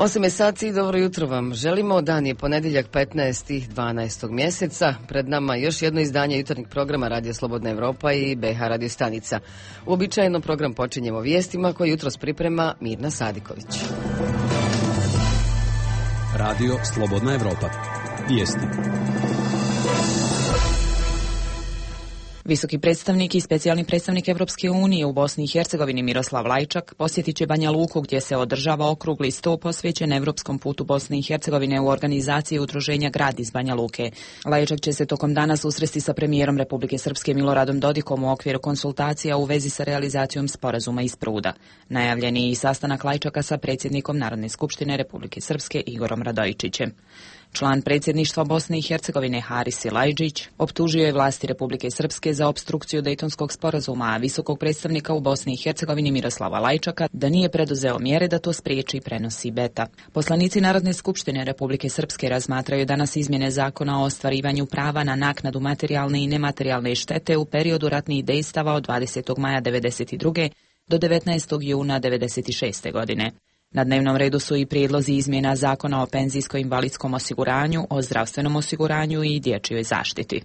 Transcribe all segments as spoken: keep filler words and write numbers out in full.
osam je sati i dobro jutro vam želimo. Dan je ponedjeljak petnaesti dvanaestog mjeseca. Pred nama još jedno izdanje jutarnjeg programa Radio Slobodna Evropa i B H Radio stanica. Uobičajeno program počinjemo vijestima koje jutros priprema Mirna Sadiković. Radio Slobodna Evropa. Vijesti. Visoki predstavnik i specijalni predstavnik Evropske unije u Bosni i Hercegovini Miroslav Lajčak posjetit će Banja Luku gdje se održava okrugli sto posvećen evropskom putu Bosne i Hercegovine u organizaciji udruženja Grad iz Banja Luke. Lajčak će se tokom dana susresti sa premijerom Republike Srpske Miloradom Dodikom u okviru konsultacija u vezi sa realizacijom sporazuma iz Pruda. Najavljen je i sastanak Lajčaka sa predsjednikom Narodne skupštine Republike Srpske Igorom Radojičićem. Član predsjedništva Bosne i Hercegovine Haris Silajđić optužio je vlasti Republike Srpske za opstrukciju Dejtonskog sporazuma, a visokog predstavnika u Bosni i Hercegovini Miroslava Lajčaka da nije preduzeo mjere da to spriječi, prenosi Beta. Poslanici Narodne skupštine Republike Srpske razmatraju danas izmjene zakona o ostvarivanju prava na naknadu materijalne i nematerijalne štete u periodu ratnih dejstava od dvadesetog maja devedeset druge do devetnaestog juna devedeset šeste godine. Na dnevnom redu su i prijedlozi izmjena zakona o penzijsko-invalidskom osiguranju, o zdravstvenom osiguranju i dječjoj zaštiti.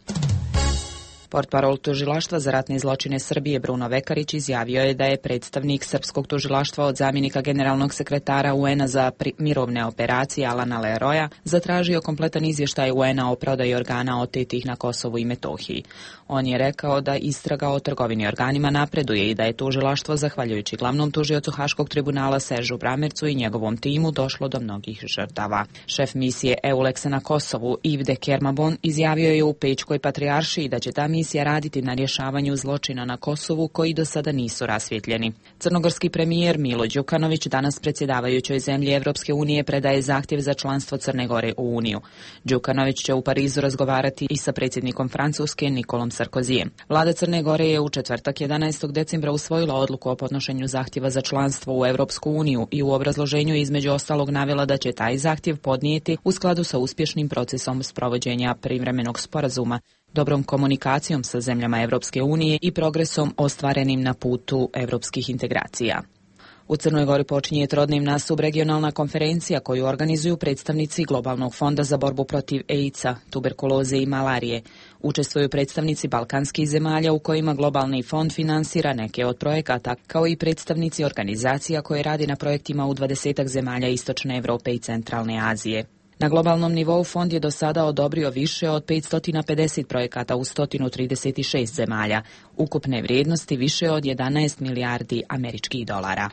Portparol tužilaštva za ratne zločine Srbije Bruno Vekarić izjavio je da je predstavnik srpskog tužilaštva od zamjenika generalnog sekretara U N-a za mirovne operacije Alana Leroya zatražio kompletan izvještaj U N-a o prodaji organa otetih na Kosovu i Metohiji. On je rekao da istraga o trgovini organima napreduje i da je tužilaštvo, zahvaljujući glavnom tužiocu Haškog tribunala Seržu Bramercu i njegovom timu, došlo do mnogih žrtava. Šef misije EULEX-a na Kosovu Yves de Kermabon izjavio je u Pećkoj patrijaršiji da će ta misija raditi na rješavanju zločina na Kosovu koji do sada nisu rasvjetljeni. Crnogorski premijer Milo Đukanović danas predsjedavajućoj zemlji Evropske unije predaje zahtjev za članstvo Crne Gore u Uniju. Đukanović će u Parizu razgovarati i sa predsjednikom Francuske Nikolom Sarkozijem. Vlada Crne Gore je u četvrtak jedanaestog decembra usvojila odluku o podnošenju zahtjeva za članstvo u Evropsku uniju i u obrazloženju između ostalog navela da će taj zahtjev podnijeti u skladu sa uspješnim procesom sprovođenja privremenog sporazuma, dobrom komunikacijom sa zemljama Evropske unije i progresom ostvarenim na putu evropskih integracija. U Crnoj Gori počinje trodnevna subregionalna konferencija koju organizuju predstavnici Globalnog fonda za borbu protiv AIDS-a, tuberkuloze i malarije. Učestvuju predstavnici balkanskih zemalja u kojima Globalni fond finansira neke od projekata, kao i predstavnici organizacija koje radi na projektima u dvadesetak zemalja Istočne Europe i Centralne Azije. Na globalnom nivou fond je do sada odobrio više od petsto pedeset projekata u sto trideset šest zemalja, ukupne vrijednosti više od jedanaest milijardi američkih dolara.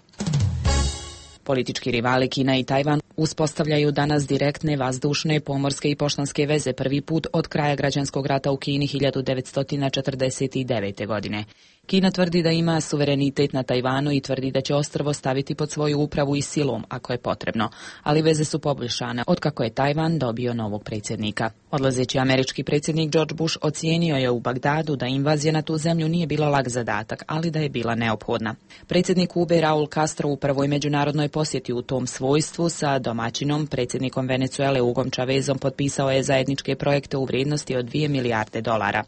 Politički rivali Kina i Tajvan uspostavljaju danas direktne vazdušne, pomorske i poštanske veze prvi put od kraja građanskog rata u Kini hiljadu devetsto četrdeset devete. godine. Kina tvrdi da ima suverenitet na Tajvanu i tvrdi da će ostrvo staviti pod svoju upravu i silom ako je potrebno, ali veze su poboljšane otkako je Tajvan dobio novog predsjednika. Odlazeći američki predsjednik George Bush ocijenio je u Bagdadu da invazija na tu zemlju nije bila lak zadatak, ali da je bila neophodna. Predsjednik Kube Raul Castro u prvoj međunarodnoj posjeti u tom svojstvu sa domaćinom, predsjednikom Venezuele Hugom Chavezom, potpisao je zajedničke projekte u vrijednosti od dvije milijarde dolara.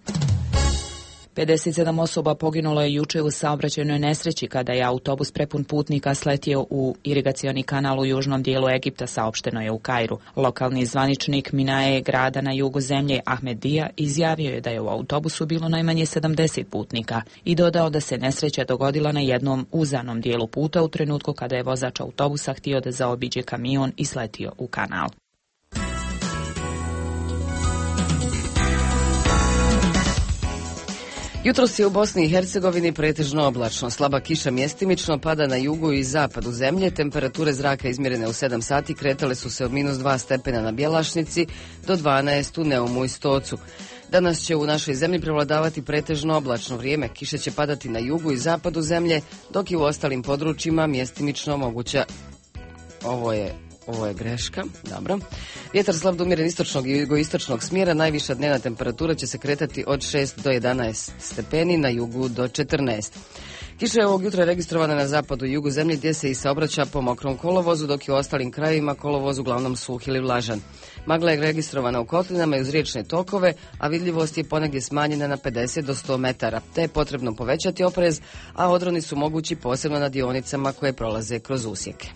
pedeset sedam osoba poginulo je juče u saobraćajnoj nesreći kada je autobus prepun putnika sletio u irigacioni kanal u južnom dijelu Egipta, saopšteno je u Kairu. Lokalni zvaničnik Minae grada na jugu zemlje Ahmed Dia izjavio je da je u autobusu bilo najmanje sedamdeset putnika i dodao da se nesreća dogodila na jednom uzanom dijelu puta u trenutku kada je vozač autobusa htio da zaobiđe kamion i sletio u kanal. Jutros je u Bosni i Hercegovini pretežno oblačno. Slaba kiša mjestimično pada na jugu i zapadu zemlje. Temperature zraka izmjerene u sedam sati kretale su se od minus dva stepena na Bjelašnici do dvanaest u Neumu i Stocu. Danas će u našoj zemlji prevladavati pretežno oblačno vrijeme. Kiša će padati na jugu i zapadu zemlje, dok i u ostalim područjima mjestimično moguća. Ovo je Ovo je greška, dobro. Vjetar slab do umjeren istočnog i jugoistočnog smjera, najviša dnevna temperatura će se kretati od šest do jedanaest stepeni, na jugu do četrnaest. Kiša je ovog jutra registrovana na zapadu i jugu zemlje gdje se i saobraća po mokrom kolovozu, dok je u ostalim krajevima kolovoz uglavnom suh ili vlažan. Magla je registrovana u kotlinama i uz riječne tokove, a vidljivost je ponegdje smanjena na pedeset do sto metara, te je potrebno povećati oprez, a odroni su mogući posebno na dionicama koje prolaze kroz usjeke.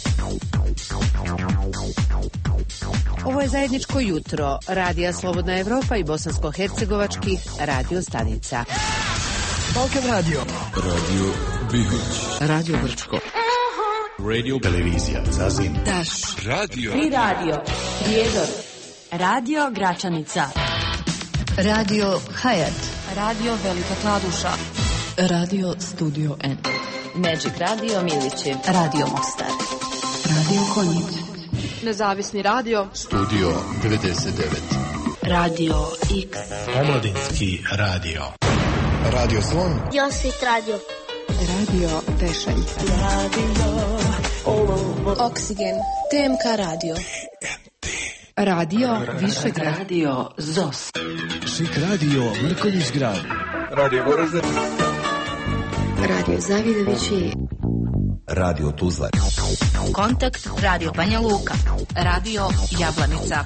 Ovo je zajedničko jutro Radija Slobodna Evropa i bosansko-hercegovačkih radio stanica. Balkan Radio. Radio Bigoć. Radio Brčko. Radio Televizija Zazin. Daš. Radio. Tri radio. Prijedor. Radio Gračanica. Radio Hayat. Radio Velika Kladuša. Radio Studio N. Magic Radio Milići. Radio Mostar. Radio Konjic. Nezavisni radio. Studio devedeset devet. Radio X. Omladinski radio. Radio Slon. Josit radio. Radio Pešalj. Radio Oksigen. T M K radio. Radio Višegrad. Radio Zos. Šik radio Mrkonjić grad. Radio Goražde. Radio Zavidovići. Radio Tuzla. Kontakt Radio Banja Luka. Radio Jablanica.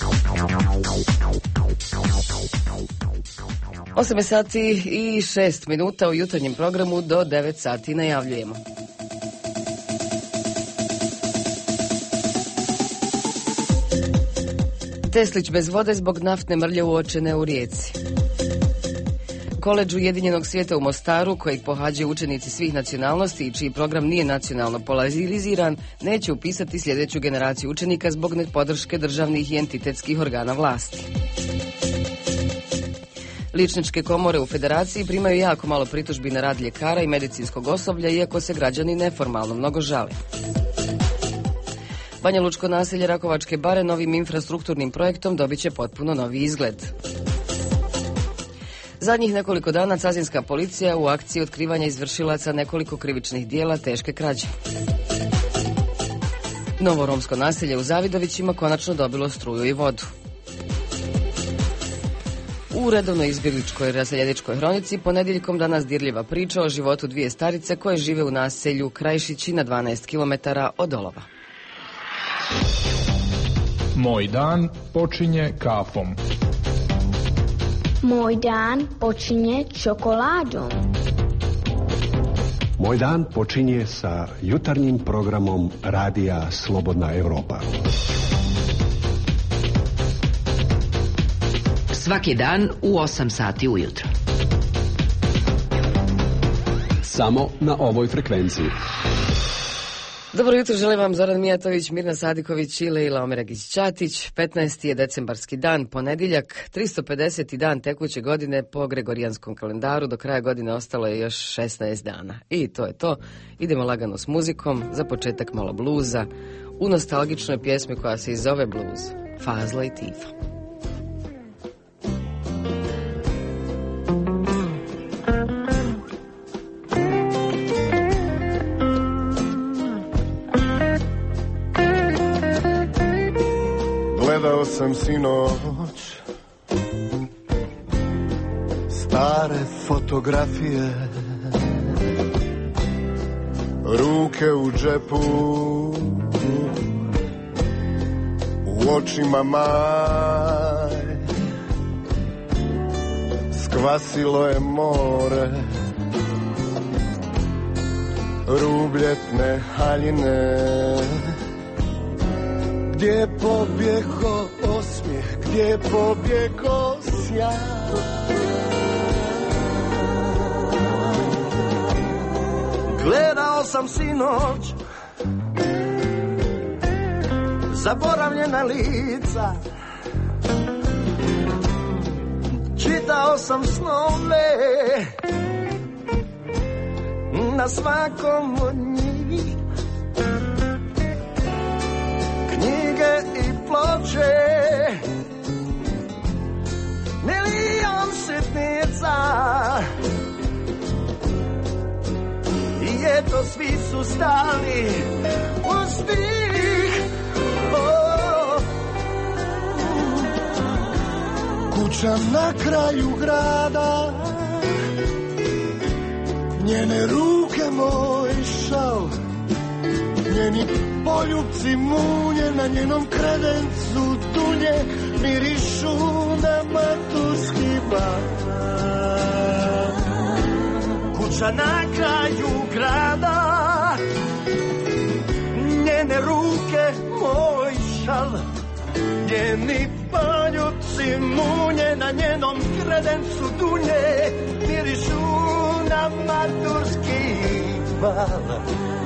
osam sati i šest minuta u jutarnjem programu do devet sati najavljujemo. Teslić bez vode zbog naftne mrlje uočene u Rijeci. Koledž Ujedinjenog svijeta u Mostaru, kojeg pohađaju učenici svih nacionalnosti i čiji program nije nacionalno polariziran, neće upisati sljedeću generaciju učenika zbog nepodrške državnih i entitetskih organa vlasti. Liječničke komore u federaciji primaju jako malo pritužbi na rad ljekara i medicinskog osoblja, iako se građani neformalno mnogo žale. Banja Lučko naselje Rakovačke bare novim infrastrukturnim projektom dobit će potpuno novi izgled. Zadnjih nekoliko dana cazinska policija u akciji otkrivanja izvršilaca nekoliko krivičnih dijela teške krađe. Novo romsko naselje u Zavidovićima konačno dobilo struju i vodu. U redovnoj izbjegličkoj raseljeničkoj hronici ponedjeljkom danas dirljiva priča o životu dvije starice koje žive u naselju Krajšići na dvanaest kilometara od Olova. Moj dan počinje kafom. Moj dan počinje čokoladom. Moj dan počinje sa jutarnjim programom Radija Slobodna Evropa. Svaki dan u osam sati ujutro. Samo na ovoj frekvenciji. Dobro jutro, želim vam Zoran Mijatović, Mirna Sadiković i Leila Omeragić-Ćatić. petnaesti je decembarski dan, ponedjeljak, tristo pedeseti dan tekuće godine po gregorijanskom kalendaru. Do kraja godine ostalo je još šesnaest dana. I to je to. Idemo lagano s muzikom, za početak malo bluza, u nostalgičnoj pjesmi koja se i zove Bluz, Fazla i Tifa. Gledao sam sinoć stare fotografije, ruke u džepu, u očima maj, skvasilo je more, rubljetne haljine. Gdje je pobjego osmijeh, gdje je pobjego sjaj? Gledao sam sinoć zaboravljena lica, čitao sam snove na svakom od njih, knjige i ploče, milion sitnica. I eto svi su stali u stih. Oh. Kuća na kraju grada, njene ruke moj šal, njeni poljupci munje, na njenom kredencu dunje mirišu na maturski bar. Kuća na kraju grada, njene ruke moj šal, njeni poljupci munje, na njenom kredencu dunje mirišu na maturski bar.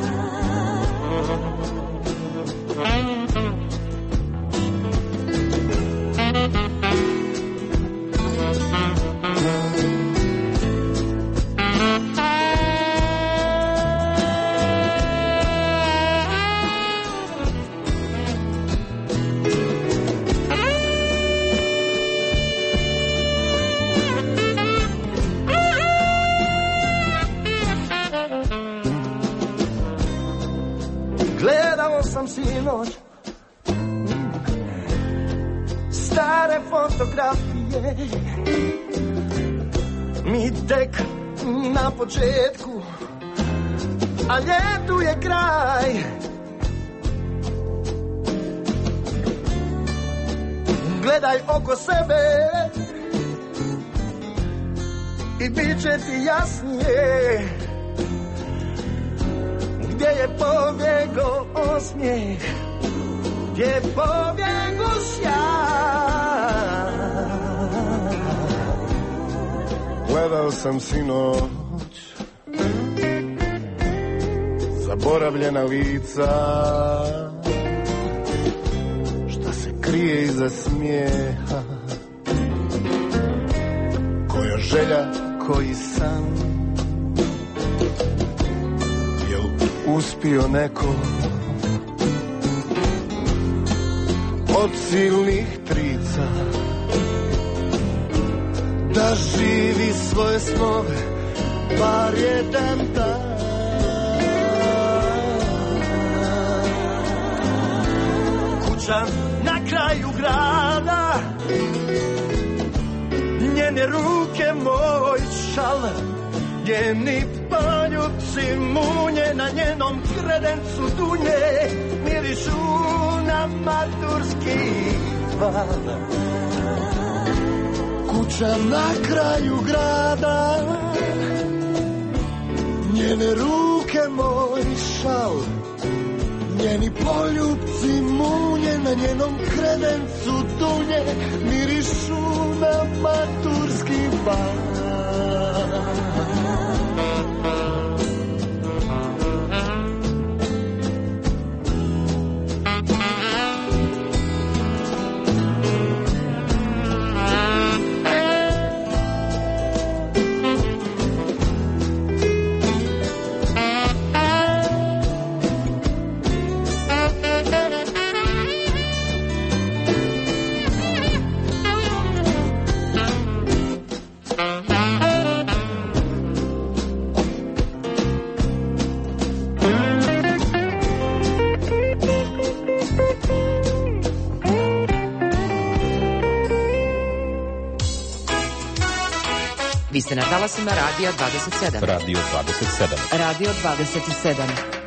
Gledao sam sinoć stare fotografije, mi tek na početku, a ljetu je kraj. Gledaj oko sebe i bit će ti jasnije gdje je pobjego osmijeh, gdje je pobjego sjaj. Gledao sam sinoć zaboravljena lica, šta se krije iza smijeha, koja želja, koji san. Uspio neko od silnih trica da živi svoje snove bar jedan dan. Kuća na kraju grada, njene ruke moj šal, njeni poljupci munje, na njenom kredencu dunje mirišu na maturski bar. Kuća na kraju grada, njene ruke moj šal, njeni poljupci munje, na njenom kredencu dunje mirišu na maturski bar. Vi ste na talasima Radija dvadeset sedam. Radio dvadeset sedam. Radio dvadeset sedam.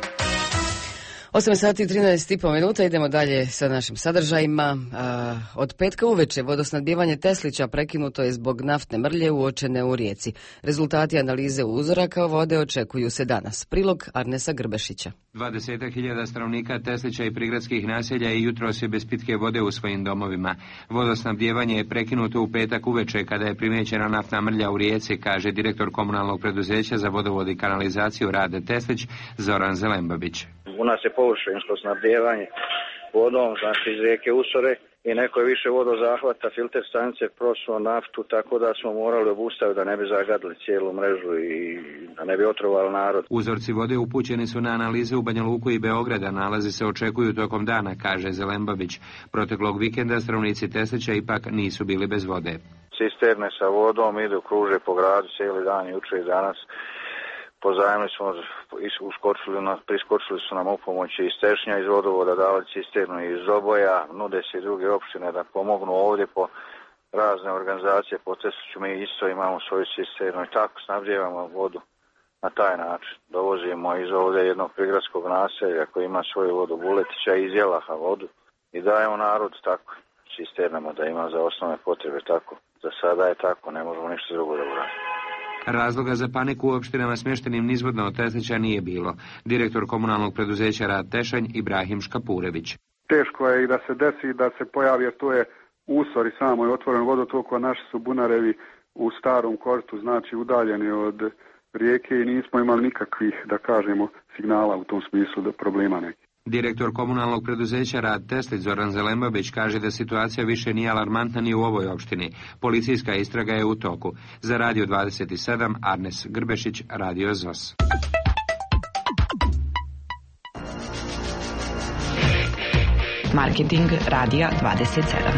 osam sati i trinaest i po minuta, idemo dalje sa našim sadržajima. A, od petka uveče vodosnadbijevanje Teslića prekinuto je zbog naftne mrlje uočene u rijeci. Rezultati analize uzoraka vode očekuju se danas. Prilog Arnesa Grbešića. dvadeset hiljada stanovnika Teslića i prigradskih naselja i jutros je bez pitke vode u svojim domovima. Vodosnabdijevanje je prekinuto u petak uveče kada je primijećena naftna mrlja u rijeci, kaže direktor komunalnog preduzeća za vodovod i kanalizaciju Rade Teslić Zoran Zelembabić. U nas je površinsko snabdijevanje vodom, znači iz rijeke Usore, i neko je više vodozahvata, filter stanice prosuo naftu, tako da smo morali obustaviti da ne bi zagadili cijelu mrežu i da ne bi otrovali narod. Uzorci vode upućeni su na analize u Banja Luku i Beograda, nalazi se očekuju tokom dana, kaže Zelembabić. Proteklog vikenda stanovnici Teslića ipak nisu bili bez vode. Cisterne sa vodom idu, kruže po gradu cijeli dan, jučer i danas. Pozajmili smo, uskočili, priskočili su nam u pomoći iz Tešnja, iz vodovoda, dali cisternu iz Oboja, nude se i druge opštine da pomognu ovdje po razne organizacije, po Tesliću mi isto imamo svoju cisternu i tako snabdijevamo vodu na taj način. Dovozimo iz ovdje jednog prigradskog naselja koji ima svoju vodu Buletića iz Jelaha vodu i dajemo narodu tako, cisternama da ima za osnovne potrebe tako. Za sada je tako, ne možemo ništa drugo da uradimo. Razloga za paniku u opštinama smještenim nizvodno od Teslića nije bilo. Direktor komunalnog preduzeća Rad Tešanj Ibrahim Škapurević. Teško je i da se desi da se pojavi, jer to je usor i samo je otvoren vodotok, a naši su bunarevi u starom kortu, znači udaljeni od rijeke i nismo imali nikakvih, da kažemo, signala u tom smislu da problema neki. Direktor komunalnog preduzeća Rad Teslić Zoran Zelembabić kaže da situacija više nije alarmantna ni u ovoj opštini. Policijska istraga je u toku. Za Radio dvadeset sedam Arnes Grbešić, Radio Z O S. Marketing Radija dvadeset sedam.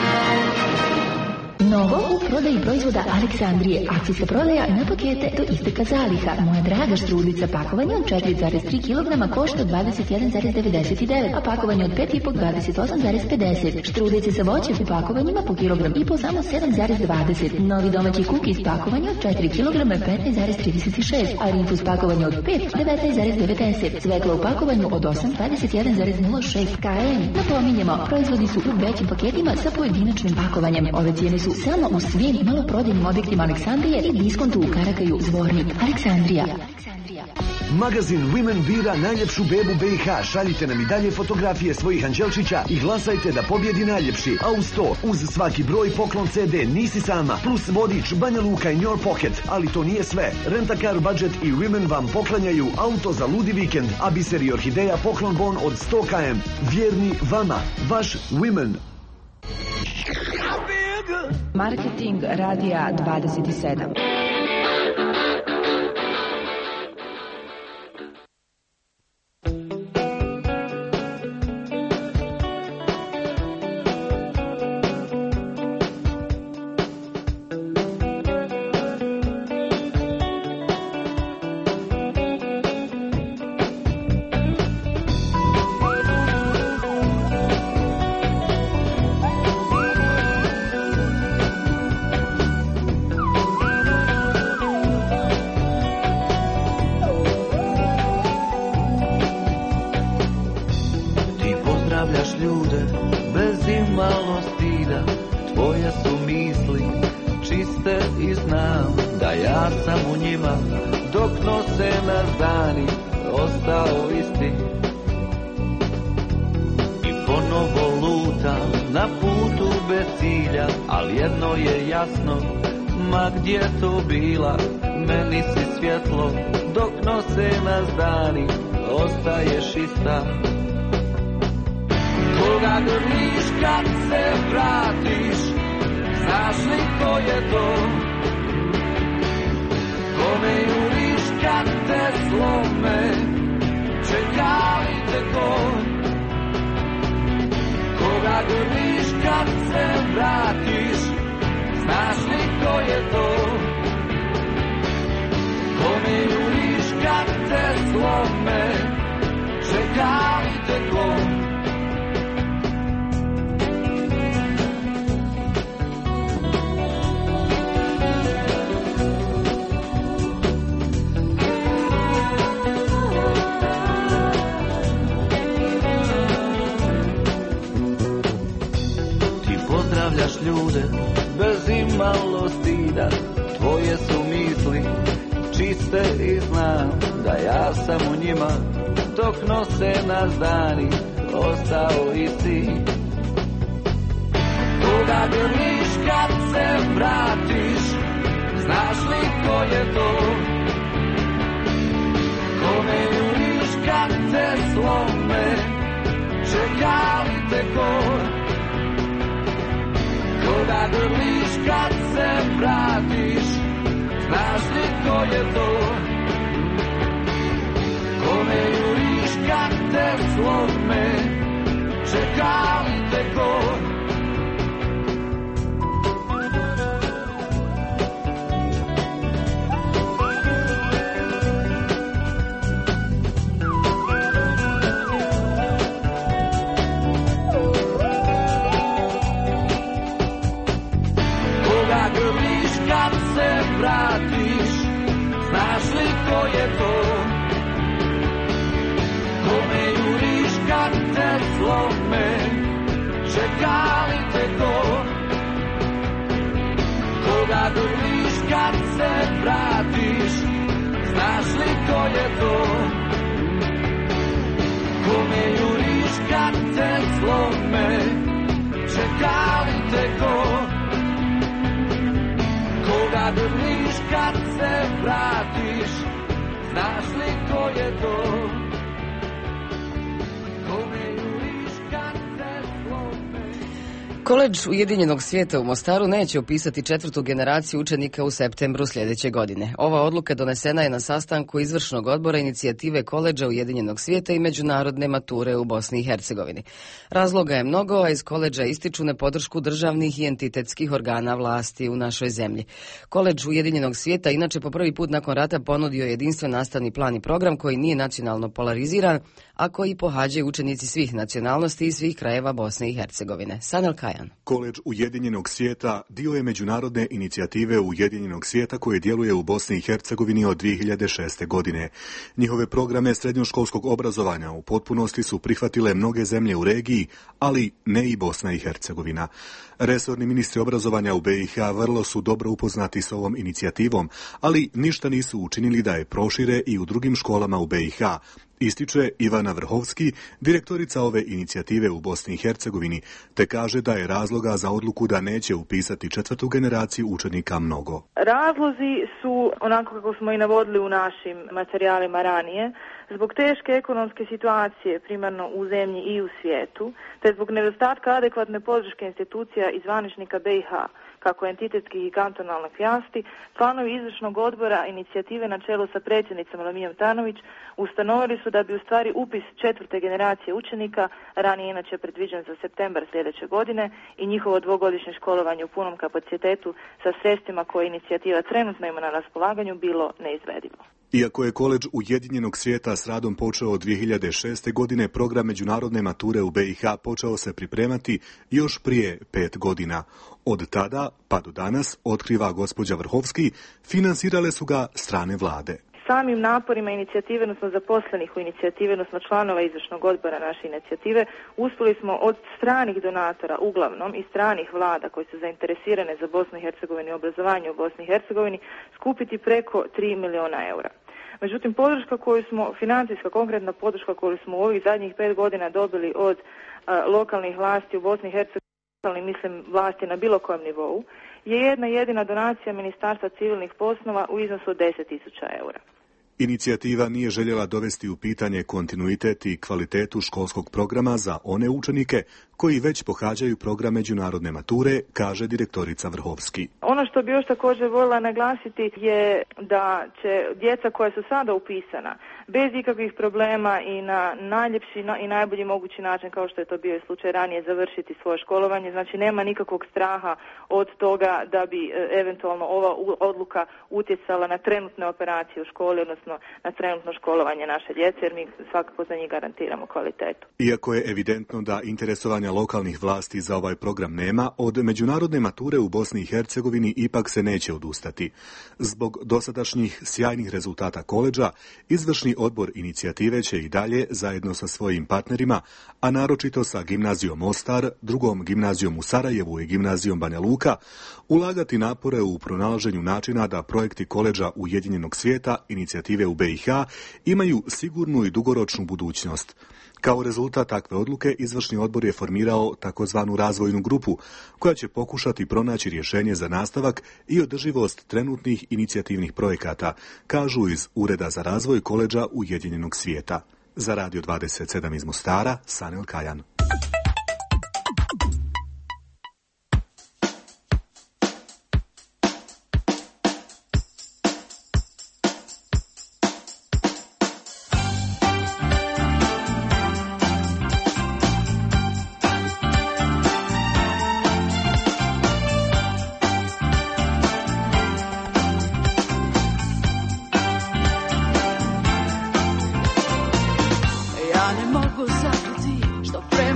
Novo u prodaji proizvoda Aleksandrije. Akcijska prodaja na pakete do isteka zaliha. Moja draga štrudica pakovanje od četiri zarez tri kilograma košta dvadeset jedan zarez devedeset devet, a pakovanje od pet i po dvadeset osam zarez pedeset. Štrudice sa voćem u pakovanjima po kilogram i po samo sedam zarez dvadeset. Novi domaći kukis pakovanje od četiri kilograma petnaest zarez trideset šest, a rinfus pakovanje od pet devetnaest zarez devedeset. Svetlo u pakovanju od osam dvadeset jedan zarez nula šest. K M. Napominjemo, proizvodi su u većim paketima sa pojedinačnim pakovanjem. Ove cijene su samo u svim maloprodajnim objektima Aleksandrije i diskontu u Karakaju, Zvornik. Aleksandrija. Magazin Women bira najljepšu bebu B i H. Šaljite nam i dalje fotografije svojih anđelčića i glasajte da pobjedi najljepši. A uz to, uz svaki broj poklon C D Nisi sama, plus vodič Banja Luka in your pocket. Ali to nije sve. Rent-a-car budget i Women vam poklanjaju auto za ludi vikend, a Biser i Orhideja poklon bon od sto kilometara. Vjerni vama, vaš Women. Marketing Radija dvadeset sedam. Gdje to bila, meni si svjetlo, dok nose nas dani, ostaješ ista. Koga grliš kad se vratiš, znaš li ko je to? Kome juriš kad te slome, čeka li te ko? Koga grliš kad se vratiš, znaš li ko je to? Kome juriš kad te slome, čeka li te ko? Ti pozdravljaš ljude bez imalo stida, tvoje su misli čiste i znam da ja sam u njima, dok nose nas dani, ostao isti. Koga grliš kad se vratiš, znaš li ko je to? Kome juriš kad te slome, čeka li te ko? Koga grliš kad se vratiš, znaš li ko je to? Kome juriš kad te slome, čeka li te ko? znaš li ko je to? Kome juriš kad te slome, čeka li te to? Koga držiš kad se vratiš, znaš li ko je to? Kome juriš kad te slome, čeka li te ko? Koga držiš kad se vratiš, znaš li ko je to? Kome juriš kad se slome. Koledž Ujedinjenog svijeta u Mostaru neće upisati četvrtu generaciju učenika u septembru sljedeće godine. Ova odluka donesena je na sastanku izvršnog odbora inicijative Koledža Ujedinjenog svijeta i međunarodne mature u Bosni i Hercegovini. Razloga je mnogo, a iz koledža ističu nepodršku državnih i entitetskih organa vlasti u našoj zemlji. Koledž Ujedinjenog svijeta inače po prvi put nakon rata ponudio jedinstven nastavni plan i program koji nije nacionalno polariziran, a koji pohađaju učenici svih nacionalnosti i svih krajeva Bosne i Hercegovine. Sanel Kajan. Koledž Ujedinjenog svijeta dio je međunarodne inicijative Ujedinjenog svijeta koje djeluje u Bosni i Hercegovini od dvije hiljade šeste. godine. Njihove programe srednjoškolskog obrazovanja u potpunosti su prihvatile mnoge zemlje u regiji, ali ne i Bosna i Hercegovina. Resorni ministri obrazovanja u be i ha vrlo su dobro upoznati s ovom inicijativom, ali ništa nisu učinili da je prošire i u drugim školama u be i ha, ističe Ivana Vrhovski, direktorica ove inicijative u Bosni i Hercegovini, te kaže da je razloga za odluku da neće upisati četvrtu generaciju učenika mnogo. Razlozi su, onako kako smo i navodili u našim materijalima ranije, zbog teške ekonomske situacije primarno u zemlji i u svijetu, te zbog nedostatka adekvatne podrške institucija i zvaničnika be i ha, kako entitetskih i kantonalnih vlasti, članovi izvršnog odbora inicijative na čelu sa predsjednicom Lamijom Tanović ustanovili su da bi u stvari upis četvrte generacije učenika, ranije inače predviđen za septembar sljedeće godine, i njihovo dvogodišnje školovanje u punom kapacitetu sa sredstvima koje inicijativa trenutno ima na raspolaganju bilo neizvedivo. Iako je Koledž Ujedinjenog svijeta s radom počeo od dvije hiljade šeste. godine, program međunarodne mature u be i ha počeo se pripremati još prije pet godina. Od tada pa do danas, otkriva gospođa Vrhovski, finansirale su ga strane vlade. Samim naporima inicijative, odnosno zaposlenih u inicijative, odnosno članova izvršnog odbora naše inicijative, uspjeli smo od stranih donatora, uglavnom i stranih vlada koji su zainteresirane za Bosnu i Hercegovinu i obrazovanje u Bosni i Hercegovini, skupiti preko tri milijuna eura. Međutim, podrška koju smo, financijska konkretna podrška koju smo u ovih zadnjih pet godina dobili od a, lokalnih vlasti u Bosni i Hercegovini, mislim vlasti na bilo kojem nivou, je jedna jedina donacija Ministarstva civilnih poslova u iznosu od deset tisuća eura. Inicijativa nije željela dovesti u pitanje kontinuitet i kvalitetu školskog programa za one učenike koji već pohađaju program međunarodne mature, kaže direktorica Vrhovski. Ono što bi još također voljela naglasiti je da će djeca koja su sada upisana bez ikakvih problema i na najljepši i najbolji mogući način, kao što je to bio i slučaj ranije, završiti svoje školovanje. Znači nema nikakvog straha od toga da bi eventualno ova odluka utjecala na trenutne operacije u školi, odnosno na trenutno školovanje naše djece, jer mi svakako za njih garantiramo kvalitetu. Iako je evidentno da interesovanja lokalnih vlasti za ovaj program nema, od međunarodne mature u Bosni i Hercegovini ipak se neće odustati. Zbog dosadašnjih sjajnih rezultata koledža, izvršni odbor inicijative će i dalje, zajedno sa svojim partnerima, a naročito sa gimnazijom Mostar, drugom gimnazijom u Sarajevu i gimnazijom Banja Luka, ulagati napore u pronalaženju načina da projekti koledža Ujedinjenog svijeta, inicijative u be i ha, imaju sigurnu i dugoročnu budućnost. Kao rezultat takve odluke, izvršni odbor je formirao takozvanu razvojnu grupu, koja će pokušati pronaći rješenje za nastavak i održivost trenutnih inicijativnih projekata, kažu iz Ureda za razvoj koledža Ujedinjenog svijeta. Za Radio dvadeset sedam iz Mostara, Sanel Kajan. Ja ne mogu sakriti što prema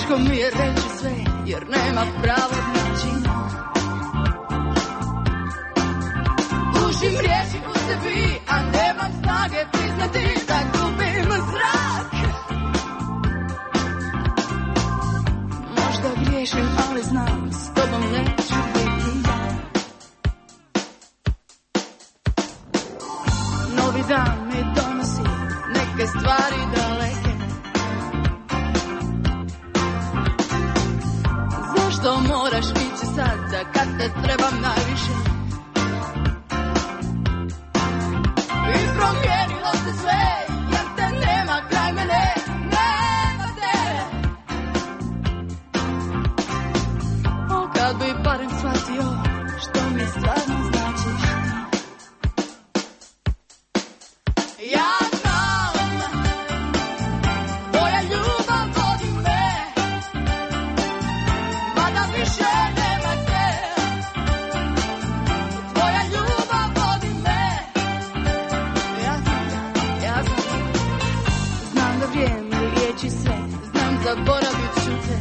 teško mi je reći sve, jer nema pravog načina. Dušim riječi u sebi, a nemam snage priznati da gubim zrak. Možda griješim, ali znam, s tobom neću biti ja. Novi dan mi donosi neke stvari daleke. Zašto moraš ići sada kad te trebam najviše? I promijenilo se sve, jer te nema kraj mene, nema te. O, kad bi barem shvatio što mi stvarno značiš ti. Ja znam, tvoja ljubav vodi me, mada više nema te. Tvoja ljubav vodi me. Ja znam, ja znam, znam da vrijeme liječi sve, znam zaboravit ću te.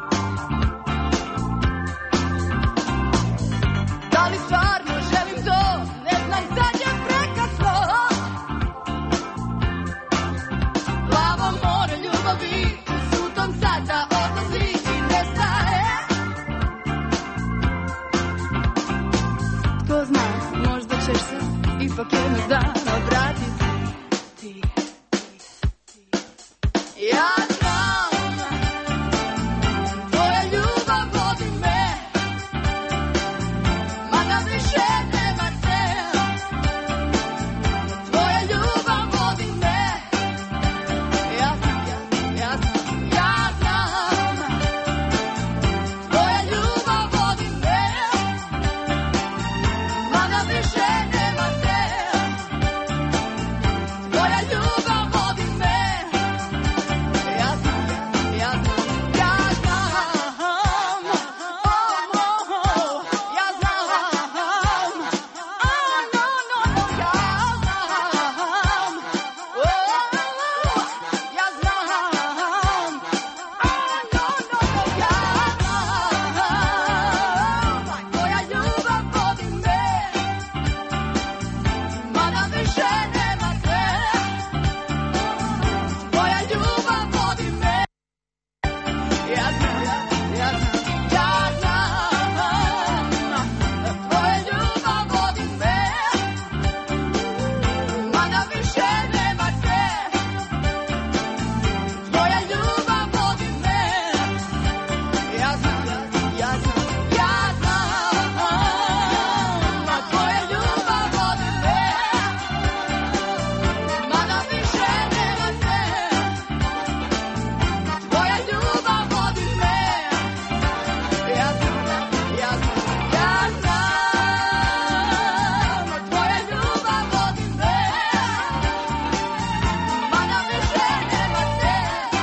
Da li stvarno želim to, ne znam, sad je prekasno. Plavo more ljubavi, sutom sada odlazi i nestaje. Tko zna, možda ćeš se ipak jednog dana vratiti. Ti, ti, ti. Ja znam, tvoja ljubav vodi me, mada više nema te. Tvoja ljubav vodi me. Ja znam, ja, ja znam, ja znam. Tvoja ljubav vodi me, mada više nema te. Tvoja ljubav vodi me. Ja znam, ja, ja znam, ja znam. Oh, oh, oh. Ja znam. Oh, no, no, no, ja znam. Oh, ja znam. Oh, no, no, no, ja znam. Tvoja ljubav vodi me, mada više nema te. Tvoja ljubav vodi me. Ja znam, ja znam, ja znam. Tvoja ljubav vodi me, mada više nema te. Tvoja ljubav vodi me. Ja znam, ja znam, ja znam. Tvoja ljubav vodi me, mada više nema te. Tvoja ljubav vodi me. Ja znam, ja znam, ja znam. Tvoja ljubav vodi me, mada više nema te.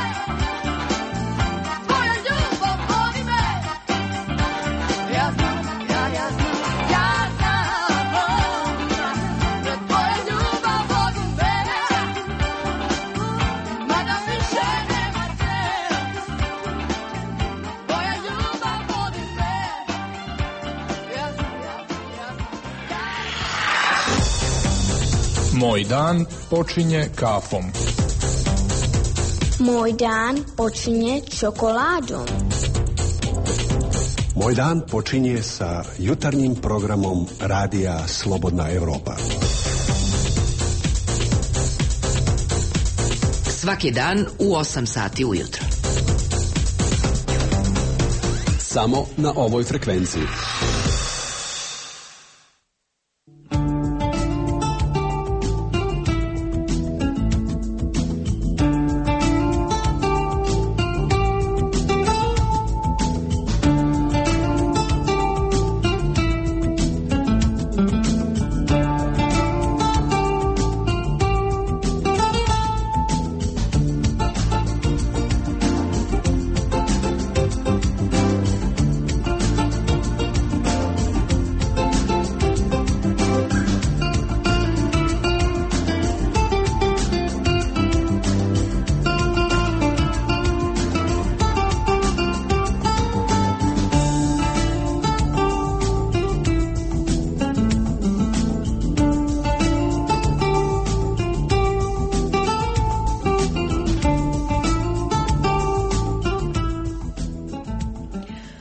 Tvoja ljubav vodi me. Ja znam, ja, ja znam, ja znam. Tvoja ljubav vodi me, mada više nema te. Tvoja ljubav vodi me. Ja znam, ja, ja znam. Moj dan počinje kafom. Moj dan počinje čokoladom. Moj dan počinje sa jutarnjim programom Radija Slobodna Evropa. Svaki dan u osam sati ujutro. Samo na ovoj frekvenciji.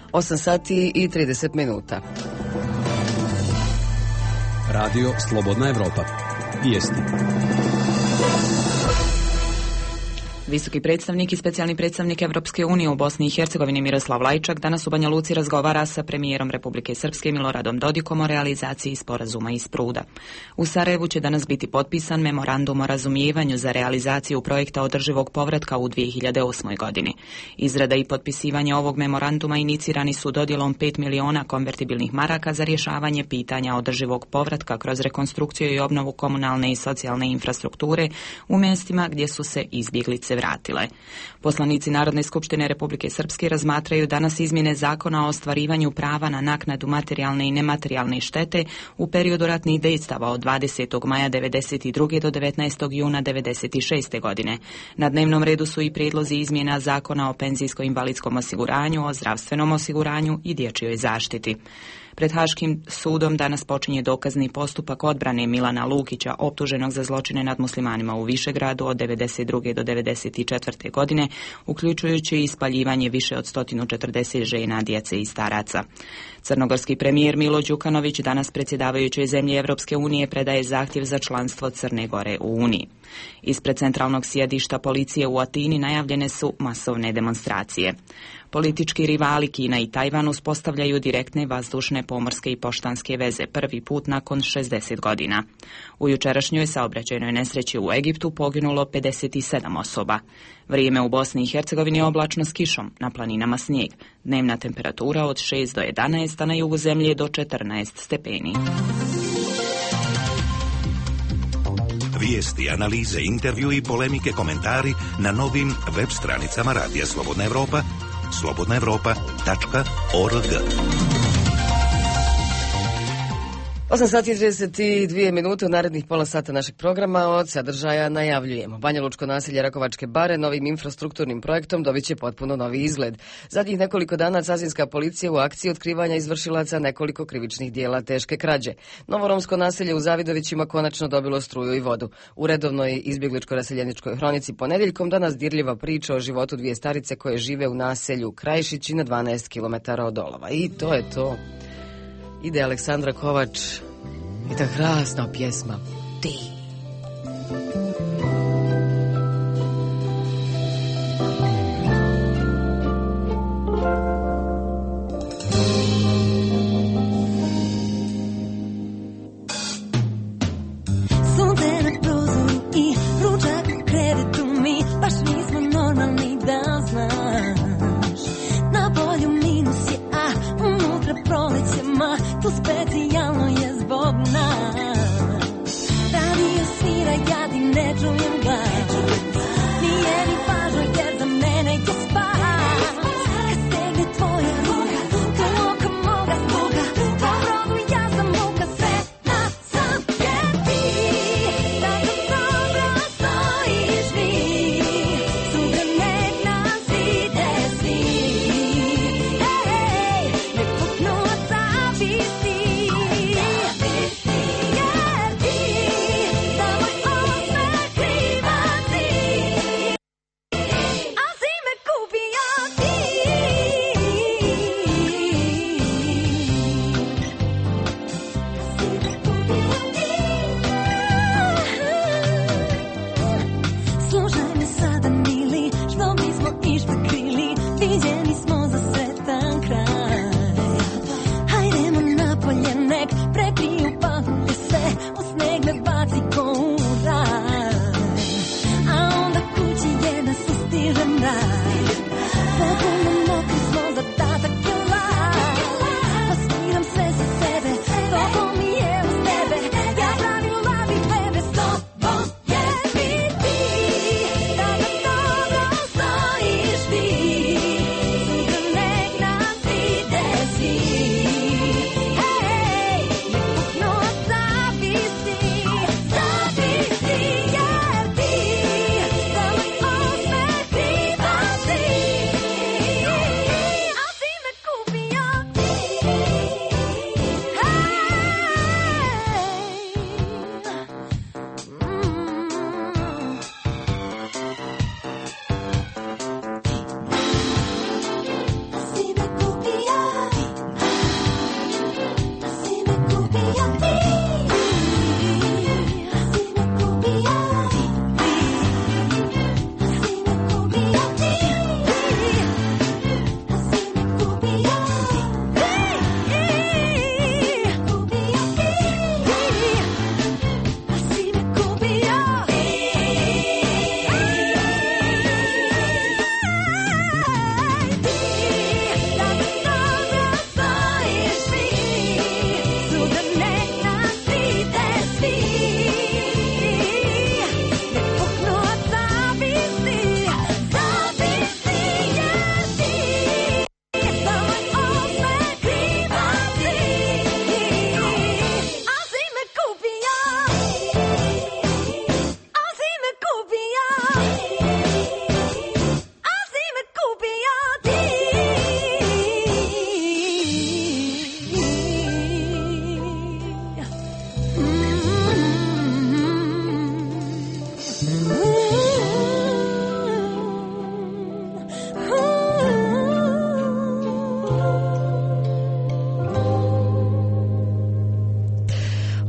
osam sati i trideset minuta. Radio Slobodna Evropa. Vijesti. Visoki predstavnik i specijalni predstavnik Evropske unije u Bosni i Hercegovini Miroslav Lajčak danas u Banja Luci razgovara sa premijerom Republike Srpske Miloradom Dodikom o realizaciji sporazuma iz Pruda. U Sarajevu će danas biti potpisan memorandum o razumijevanju za realizaciju projekta održivog povratka u dvije hiljade osmoj. godini. Izrada i potpisivanje ovog memoranduma inicirani su dodjelom pet miliona konvertibilnih maraka za rješavanje pitanja održivog povratka kroz rekonstrukciju i obnovu komunalne i socijalne infrastrukture u mjestima gdje su se izbjeglice vratile. Poslanici Narodne skupštine Republike Srpske razmatraju danas izmjene zakona o ostvarivanju prava na naknadu materijalne i nematerijalne štete u periodu ratnih dejstava od dvadesetog maja devedeset druge do devetnaestog juna devedeset šeste. godine. Na dnevnom redu su i prijedlozi izmjena zakona o penzijsko-invalidskom osiguranju, o zdravstvenom osiguranju i dječjoj zaštiti. Pred Haškim sudom danas počinje dokazni postupak odbrane Milana Lukića, optuženog za zločine nad muslimanima u Višegradu od devedeset druge do devedeset četvrte. godine, uključujući i spaljivanje više od sto četrdeset žena, djece i staraca. Crnogorski premijer Milo Đukanović danas predsjedavajućoj zemlji Evropske unije predaje zahtjev za članstvo Crne Gore u Uniji. Ispred centralnog sjedišta policije u Atini najavljene su masovne demonstracije. Politički rivali Kina i Tajvan uspostavljaju direktne vazdušne, pomorske i poštanske veze prvi put nakon šezdeset godina. U jučerašnjoj saobraćajnoj nesreći u Egiptu poginulo pedeset sedam osoba. Vrijeme u Bosni i Hercegovini oblačno s kišom, na planinama snijeg. Dnevna temperatura od šest do jedanaest, a na jugu zemlje do četrnaest stepeni. Vijesti, analize, intervju i polemike, komentari na novim web stranicama Radija Slobodna Evropa, slobodna evropa tačka org. osam sati i trideset dvije minute u narednih pola sata našeg programa od sadržaja najavljujemo. Banja Lučko naselje Rakovačke bare novim infrastrukturnim projektom dobit će potpuno novi izgled. Zadnjih nekoliko dana cazinska policija u akciji otkrivanja izvršilaca nekoliko krivičnih dijela teške krađe. Novoromsko naselje u Zavidovićima konačno dobilo struju i vodu. U redovnoj izbjegličko-raseljeničkoj hronici ponedjeljkom danas dirljiva priča o životu dvije starice koje žive u naselju Krajišići na dvanaest kilometara od Olova. I to je to. Ide Aleksandra Kovač i ta krasna pjesma Ti. Sunce na prozoru i ručak u krevetu mi baš nismo normalni, da znaš. Na polju minus je, a unutra proleće, ma tu specijalno je zbog nas. Radi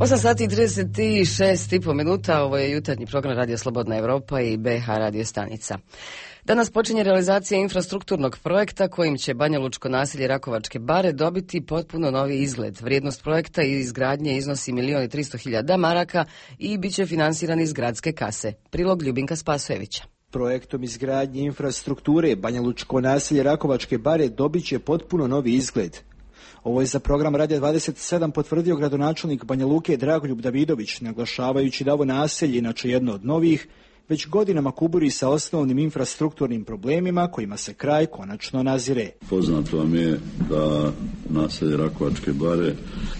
osam sati i trideset šest i po minuta, ovo je jutarnji program Radio Slobodna Evropa i B H radio stanica. Danas počinje realizacija infrastrukturnog projekta kojim će Banjalučko naselje Rakovačke bare dobiti potpuno novi izgled. Vrijednost projekta i izgradnje iznosi milion i tristo hiljada maraka i bit će finansiran iz gradske kase. Prilog Ljubinka Spasojevića. Projektom izgradnje infrastrukture Banjalučko naselje Rakovačke bare dobit će potpuno novi izgled. Ovo je za program Radija dvadeset sedam potvrdio gradonačelnik Banja Luke Dragoljub Davidović, naglašavajući da ovo naselje, inače jedno od novih, već godinama kuburi sa osnovnim infrastrukturnim problemima kojima se kraj konačno nazire. Poznato vam je da naselje Rakovačke bare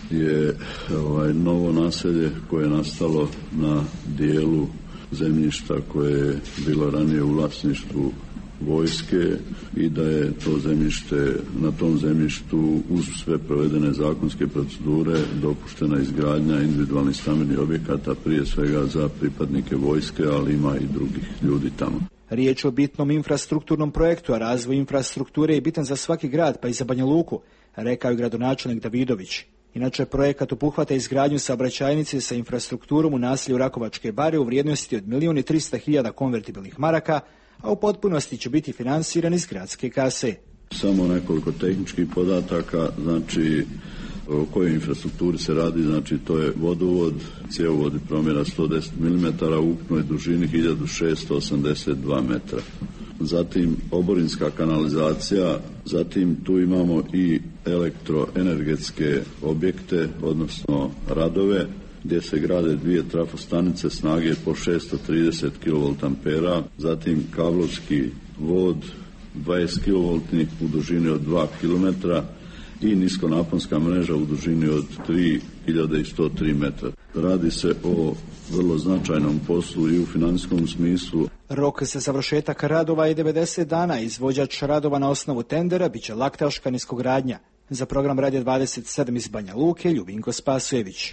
je ovaj, novo naselje koje je nastalo na dijelu zemljišta koje je bilo ranije u vlasništvu vojske i da je to zemljište, na tom zemljištu uz sve provedene zakonske procedure dopuštena izgradnja individualnih stambenih objekata, prije svega za pripadnike vojske, ali ima i drugih ljudi tamo. Riječ o bitnom infrastrukturnom projektu, a razvoj infrastrukture je bitan za svaki grad, pa i za Banja Luku, rekao je gradonačelnik Davidović. Inače, projekat obuhvata izgradnju saobraćajnice sa infrastrukturom u naselju Rakovačke bare u vrijednosti od milion i tristo hiljada konvertibilnih maraka, a u potpunosti će biti finansiran iz gradske kase. Samo nekoliko tehničkih podataka, znači o kojoj infrastrukturi se radi, znači to je vodovod, cjevovod i promjera sto deset milimetara u ukupnoj dužini hiljadu šesto osamdeset dva metra. Zatim oborinska kanalizacija, zatim tu imamo i elektroenergetske objekte, odnosno radove, gdje se grade dvije trafostanice snage po šesto trideset kilovoltampera, zatim kablovski vod dvadeset kilovoltni u dužini od dva kilometra i niskonaponska mreža u dužini od tri hiljade sto tri metra. Radi se o vrlo značajnom poslu i u financijskom smislu. Rok za završetak radova je devedeset dana. Izvođač radova na osnovu tendera biće Laktaška niskogradnja. Za program Radija dvadeset sedam iz Banja Luke, Ljubinko Spasojević.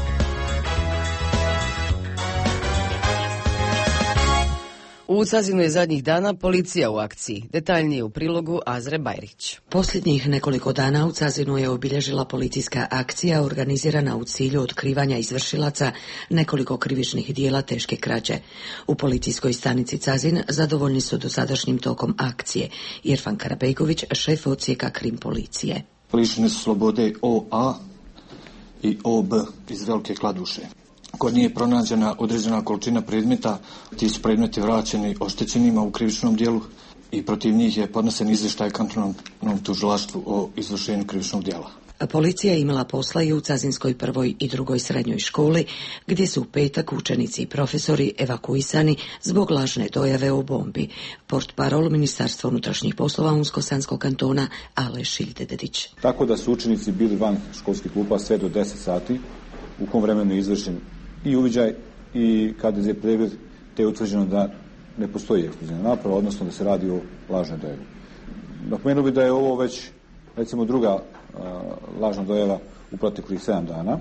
U Cazinu je zadnjih dana policija u akciji. Detaljnije u prilogu Azre Bajrić. Posljednjih nekoliko dana u Cazinu je obilježila policijska akcija organizirana u cilju otkrivanja izvršilaca nekoliko krivičnih dijela teške krađe. U policijskoj stanici Cazin zadovoljni su dosadašnjim tokom akcije. Irfan Karabejković, šef odsjeka krim policije. Lišene su slobode O A i O B iz Velike Kladuše. Kod nije pronađena određena količina predmeta, ti su predmeti vraćeni oštećenima u krivičnom dijelu i protiv njih je podnesen izvještaj kantonalnom tužilaštvu o izvršenju krivičnog dijela. Policija je imala posla i u Cazinskoj prvoj i drugoj srednjoj školi, gdje su u petak učenici i profesori evakuisani zbog lažne dojave o bombi. Portparol Ministarstva unutrašnjih poslova Unsko-Sanskog kantona Aleš Dededić. Tako da su učenici bili van školskih klupa sve do deset sati, u kom vremenu je izvršen i uviđaj i K D Z pregled, te je utvrđeno da ne postoji eksplozivna naprava, odnosno da se radi o lažnoj dojavi. Napomenuo bi da je ovo već, recimo, druga a, lažna dojava u proteklih sedam dana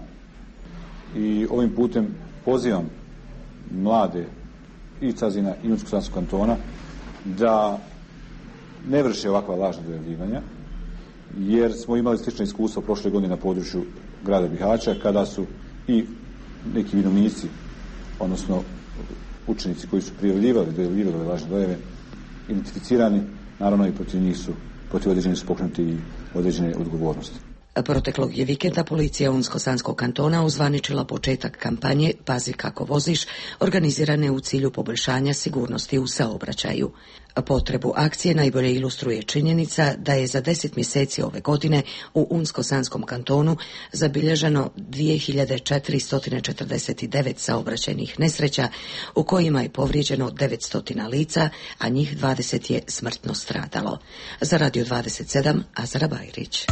i ovim putem pozivam mlade i Cazina i Unsko-Sanskog kantona da ne vrše ovakva lažna dojavljivanja, jer smo imali slične iskustva prošle godine na području grada Bihaća, kada su i neki vinovnici, odnosno učenici koji su prijavljivali, dojavljivali ove lažne dojave, identificirani, naravno i protiv njih su, protiv određenih su pokrenuti i određene odgovornosti. Proteklog je vikenda policija Unsko-Sanskog kantona uzvaničila početak kampanje Pazi kako voziš, organizirane u cilju poboljšanja sigurnosti u saobraćaju. Potrebu akcije najbolje ilustruje činjenica da je za deset mjeseci ove godine u Unsko-Sanskom kantonu zabilježeno dvije hiljade četiristo četrdeset devet saobraćajnih nesreća u kojima je povrijeđeno devetsto lica, a njih dvadeset je smrtno stradalo. Za Radio dvadeset sedam, Azra Bajrić.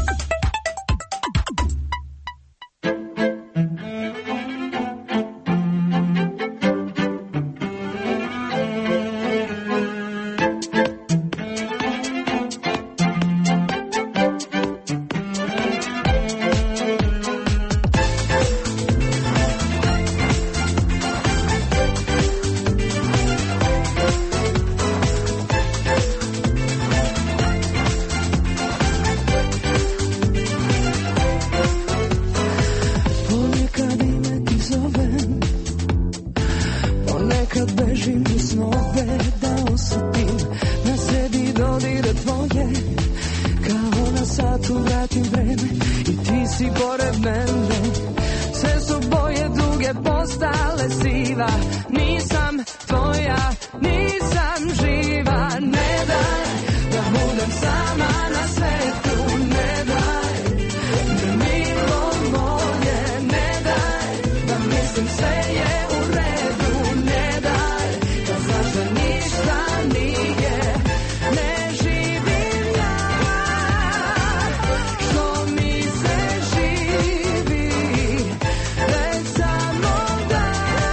dušu vratim vreme i ti si pored mene. Sve su boje duge postale siva, nisam tvoja, nisam živa. Ne daj da budem sama na svetu, ne daj da milo moje, ne daj da mislim sve je u redu, ne daj da znaš da ništa nije, ne živim ja, što mi se živi, već samo da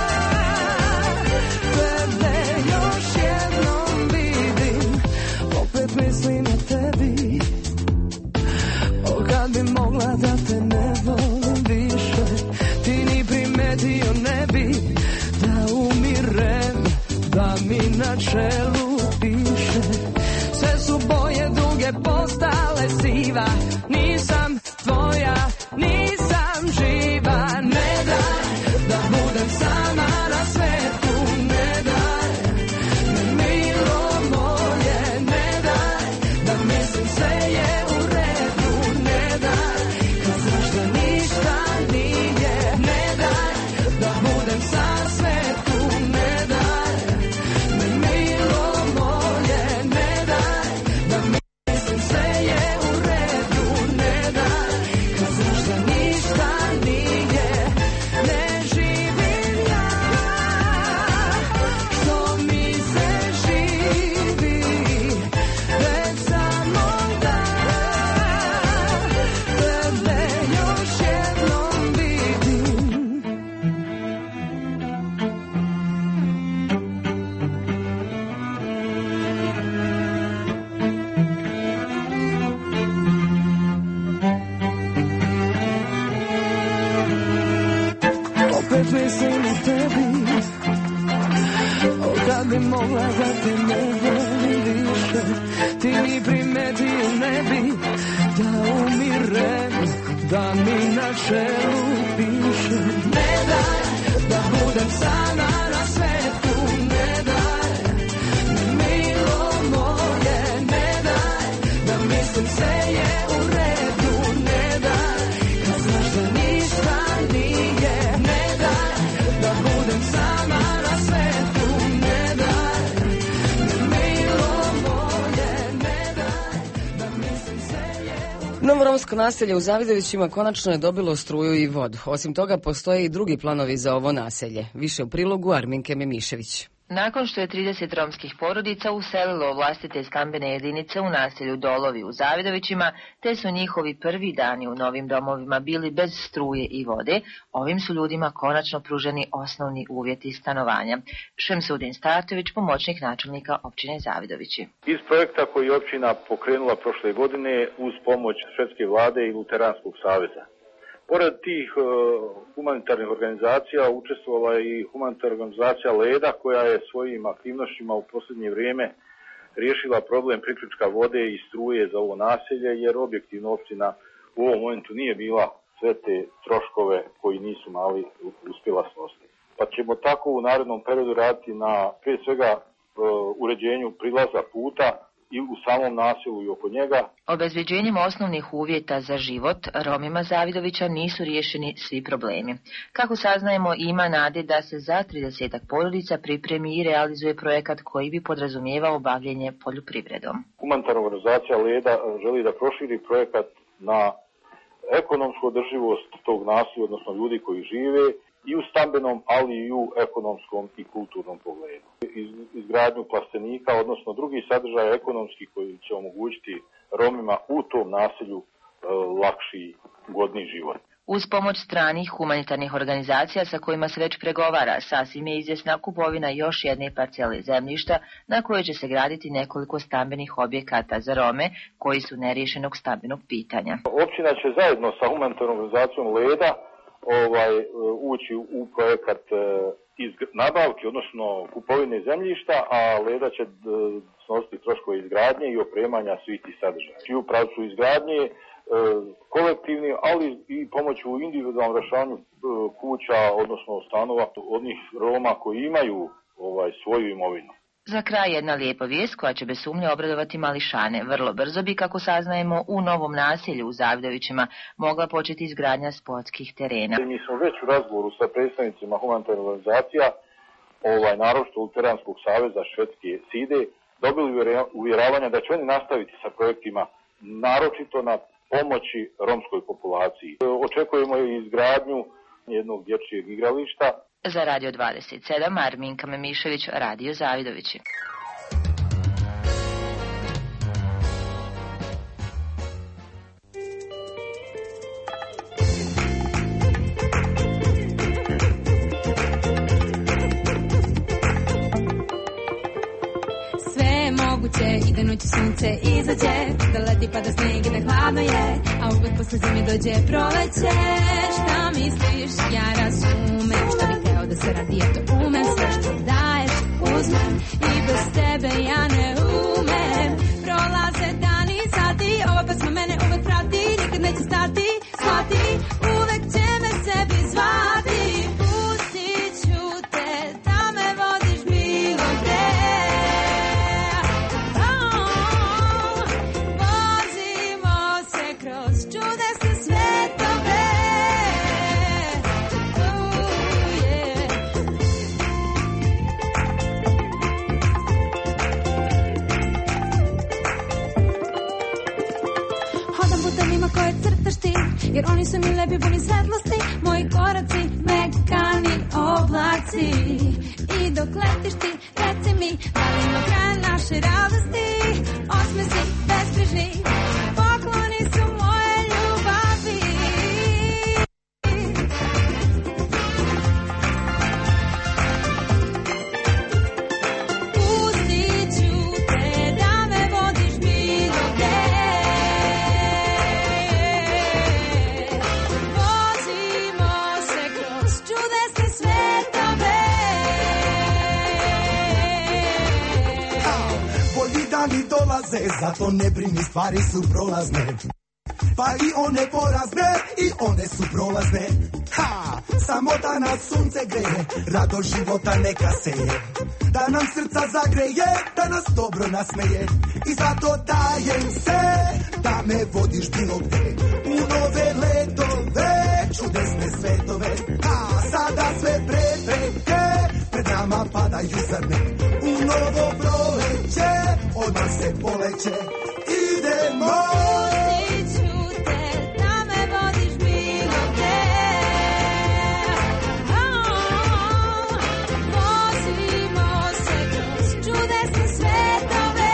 tebe još jednom vidim, opet mislim o tebi, o kad bi mogla da te ne volim više, ti ni primetio ne bi da umirem, da mi na čelu piše. Sve su boje duge postale siva, nisam tvoja, nisam živa. Ne daj da budem sama na svetu, ne daj da milo moje, ne daj da mislim sve je u redu, ne daj kad znaš da ništa nije, ne daj da budem sa svetu, ne daj da milo moje, ne daj da mislim sve je u redu, ne daj kad znaš da ništa nije, ne živim ja, što mi se živi, već samo da tebe još jednom vidim. Opet mislim o tebi, o kad bi mogla da te ne volim više, ti ni primetio ne bi da umirem, da mi na čelu piše. Ne daj da budem sama na svetu, ne daj da milo moje, ne daj da mislim sve je u redu, ne daj kad znaš da ništa nije, ne daj da budem sama na svetu, ne daj da milo moje, ne daj da mislim sve je u Novo romsko naselje u Zavidovićima konačno je dobilo struju i vodu. Osim toga, postoje i drugi planovi za ovo naselje. Više u prilogu Arminke Memišević. Nakon što je trideset romskih porodica uselilo vlastite stambene jedinice u naselju Dolovi u Zavidovićima, te su njihovi prvi dani u novim domovima bili bez struje i vode, ovim su ljudima konačno pruženi osnovni uvjeti stanovanja. Šemsudin Startović, pomoćnik načelnika općine Zavidovići. Iz projekta koji je općina pokrenula prošle godine uz pomoć švedske vlade i Luteranskog saveza. Pored tih uh, humanitarnih organizacija učestvovala je i humanitarna organizacija Leda, koja je svojim aktivnostima u posljednje vrijeme riješila problem priključka vode i struje za ovo naselje, jer objektivno općina u ovom momentu nije bila sve te troškove koji nisu mali uspjela snositi. Pa ćemo tako u narednom periodu raditi na prije svega uh, uređenju prilaza puta i u samom naselju i oko njega. Obezbeđenjem osnovnih uvjeta za život Romima Zavidovića nisu riješeni svi problemi. Kako saznajemo, ima nade da se za tridesetak porodica pripremi i realizuje projekat koji bi podrazumijevao bavljenje poljoprivredom. Humanitarna organizacija Leda želi da proširi projekat na ekonomsku održivost tog naselja, odnosno ljudi koji žive i u stambenom, ali i u ekonomskom i kulturnom pogledu. Iz, izgradnju plastenika, odnosno drugih sadržaja ekonomski koji će omogućiti Romima u tom naselju e, lakši, godni život. Uz pomoć stranih humanitarnih organizacija sa kojima se već pregovara, sasvim je izvjesna kupovina još jedne parcele zemljišta na kojoj će se graditi nekoliko stambenih objekata za Rome koji su neriješenog stambenog pitanja. Općina će zajedno sa humanitarnom organizacijom Leda ovaj, ući u projekat iz nabavke, odnosno kupovine zemljišta, a Leda će snositi troškove izgradnje i opremanja svih tih sadržaja. I u pravcu izgradnje kolektivni, ali i pomoću individualnom rješavanju kuća, odnosno stanova onih Roma koji imaju ovaj, svoju imovinu. Za kraj jedna lijepa vijest koja će bez sumnje obradovati mališane. Vrlo brzo bi, kako saznajemo, u novom naselju u Zavidovićima mogla početi izgradnja sportskih terena. Mi smo već u razgovoru sa predstavnicima humanitarnih organizacija, ovaj, naročito Luteranskog saveza Švedske SIDE, dobili uvjeravanja da će oni nastaviti sa projektima, naročito na pomoći romskoj populaciji. Očekujemo i izgradnju jednog dječjeg igrališta. Za Radio dvadeset sedam, Arminka Memišević, Radio Zavidovići. I da noći sunce izađe, da leti pa da snijeg i da hladno je, a uvek posle zime dođe proleće. Šta misliš, ja razumem, šta bih teo da se radi, ja to umem. Sve što daješ, uzmem, i bez tebe ja ne umem. Prolaze dani i sati, ova pesma mene uvek prati, nikad neće stati, shvati, uvek će me sebi zvati. Pustit ću te da me vodiš bilo gde. Koje crtaš ti, jer oni su mi lepi puni svetlosti, moji koraci mekani oblaci. I dok letiš ti, reci mi, da li ima kraja naše radosti, osmesi bezbrižni, pokloni su moje ljubavi. Pustit ću te da me vodiš bilo gde. Dani dolaze, zato ne brini, stvari su prolazne. Pa i one porazne, i one su prolazne. Ha! Samo da nas sunce greje, rado života neka seje. Da nam srca zagreje, da nas dobro nasmeje. I zato dajem se, da me vodiš bilo gde. U nove letove, čudesne svetove. Ha! Sada sve prepreke, pred nama padaju zrne. U novo proleće, odmah se poleće, idemo! Pustit ću te da me vodiš bilo gde. Vozimo se kroz čudesne svetove.